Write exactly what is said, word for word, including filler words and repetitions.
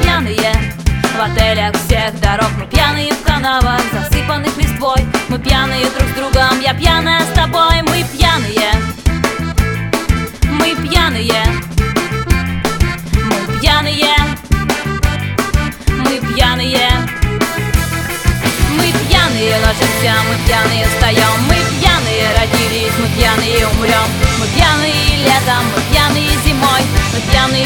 пьяные в отелях всех дорог, мы пьяные в канавах, засыпанных листвой. Мы пьяные друг с другом, я пьяная с тобой. Мы пьяные, мы пьяные, мы пьяные, мы пьяные. Мы пьяные ложимся, мы пьяные встаем. Мы пьяные родились, мы пьяные умрем. Мы пьяные летом, мы пьяные зимой. Мы пьяные